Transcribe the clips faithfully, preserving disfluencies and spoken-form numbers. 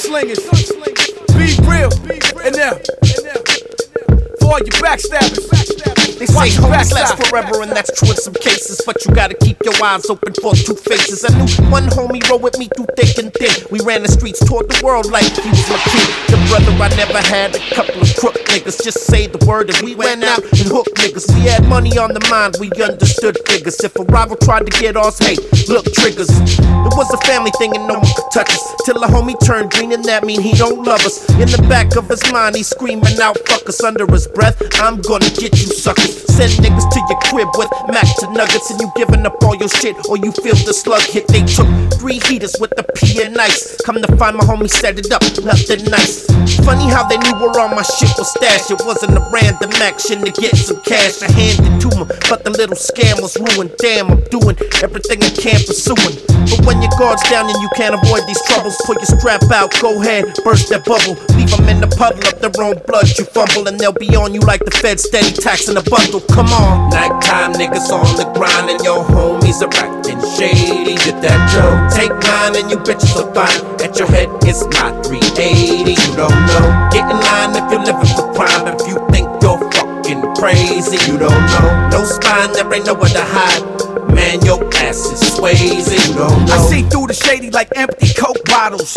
gunslingers. Be real, and now, for all you backstabbers. They say homies last forever, and that's true in some cases. But you gotta keep your eyes open for two faces. I knew one homie rode with me through thick and thin. We ran the streets toward the world like he was my kid. The brother I never had, a couple of crook niggas. Just say the word and we went out and hooked niggas. We had money on the mind, we understood figures. If a rival tried to get us, hey, look, triggers. It was a family thing and no one could touch us. Till a homie turned green and that mean he don't love us. In the back of his mind, he's screaming out, fuck us under his breath. I'm gonna get you suckers. Send niggas to your crib with Mac to nuggets, and you giving up all your shit, or you feel the slug hit. They took three heaters with the P and ice. Come to find my homie set it up, nothing nice. Funny how they knew where all my shit was stashed. It wasn't a random action to get some cash. I handed to him, but the little scam was ruined. Damn, I'm doing everything I can pursuing. But when your guard's down and you can't avoid these troubles, pull your strap out, go ahead, burst that bubble. Leave them in the puddle of their own blood. You fumble and they'll be on you like the Fed steady taxing a bundle. Come on. Nighttime niggas on the grind and your homies are acting shady. Get that Joe, take mine and you bitches are fine. At your head it's my three eighty. You don't know. Get in line if you're living for crime. If you think you're fucking crazy, you don't know. No spine, there ain't nowhere to hide. Man, your ass is Swayze, you don't know. I see through the shady like empty Coke bottles.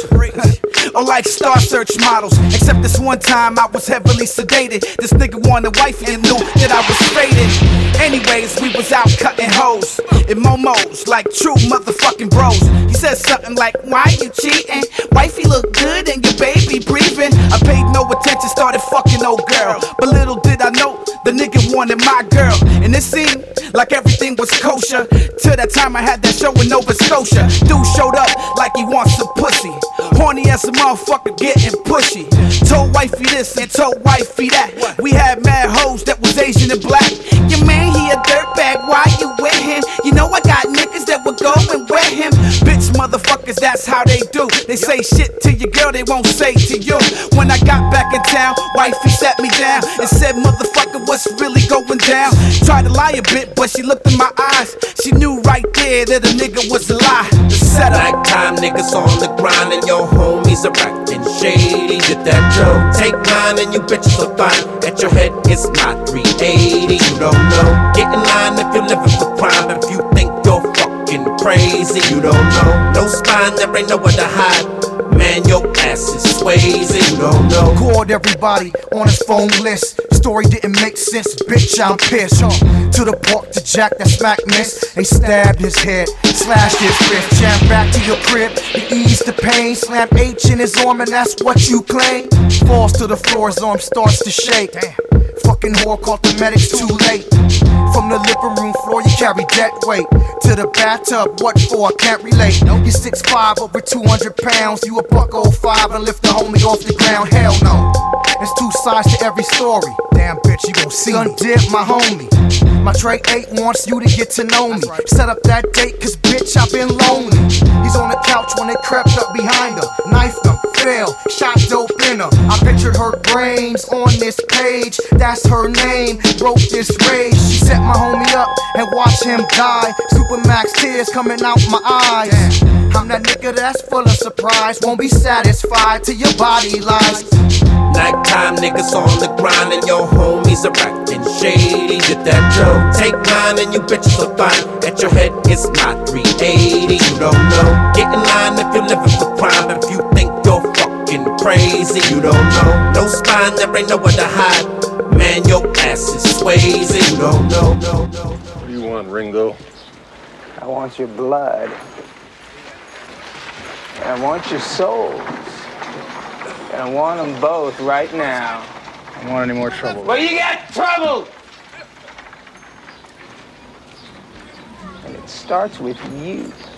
Or like Star Search models. Except this one time I was heavily sedated. This nigga wanted wifey and knew that I was faded. Anyways, we was out cutting hoes in momos like true motherfucking bros. He said something like, why you cheating? Wifey look good and your baby breathing. I paid no attention, started fucking old girl. But little did I know, the nigga wanted my girl. And it seemed like everything was kosher. Till that time I had that show in Nova Scotia. Dude showed up like he wants some pussy. Horny as a motherfucker getting pushy. Told wifey this and told wifey that. We had mad hoes that was Asian and black. Your man, he a dirtbag, why you with him? You know I got niggas that would go and wear him. Bitch motherfuckers, that's how they do. They say shit to your girl, they won't say to you. When I got back in town, wifey sat me down and said, motherfucker, what's really going down? Tried to lie a bit, but she looked in my eyes. She knew right there that a nigga was a lie. The setup. Nighttime niggas on the grind and your homies are acting shady. Get that Joe, take mine and you bitches are fine. At your head it's my three eighty. You don't know. Get in line if you're living for crime. If you think you're fucking crazy, you don't know. No spine, there ain't nowhere to hide. Man, your ass is Swayze, you don't know. Called everybody on his phone list. Story didn't make sense, bitch, I'm pissed. To the park to Jack that smack miss. They stabbed his head, slashed his wrist. Jammed back to your crib to ease the pain. Slam H in his arm and that's what you claim. Falls to the floor, his arm starts to shake. Fucking whore, called the medics too late. From the living room floor, you carry dead weight. To the bathtub, what for? I can't relate. You're six five, over two hundred pounds. You a buck oh five and lift the homie off the ground. Hell no. There's two sides to every story. Damn bitch, you gon' see Gun dip my homie. My Trey eight wants you to get to know me. Set up that date, cause bitch, I've been lonely. He's on the couch when they crept up behind her. Knifed him, fell, shot dope in her. I pictured her brains on this page. That's her name, broke this rage. She set my homie up and watched him die. Supermax tears coming out my eyes. I'm that nigga that's full of surprise. Won't be satisfied till your body lies. Nighttime niggas on the grind and your homies are acting shady. Get that Joe, take mine and you bitches are fine. At your head it's my three eighty. You don't know. Get in line if you're living for crime. If you think you're fucking crazy, you don't know. No spine, there ain't nowhere to hide. Man, your ass is Swayze. You don't know. No, no, no. What do you want, Ringo? I want your blood. I want your souls. And I want them both right now. I don't want any more trouble. Well, you got trouble! And it starts with you.